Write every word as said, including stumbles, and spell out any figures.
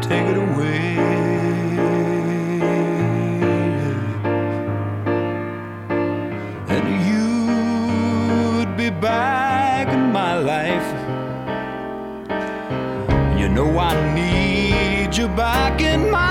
take it away. And you'd be back in my life. You know I need you back in my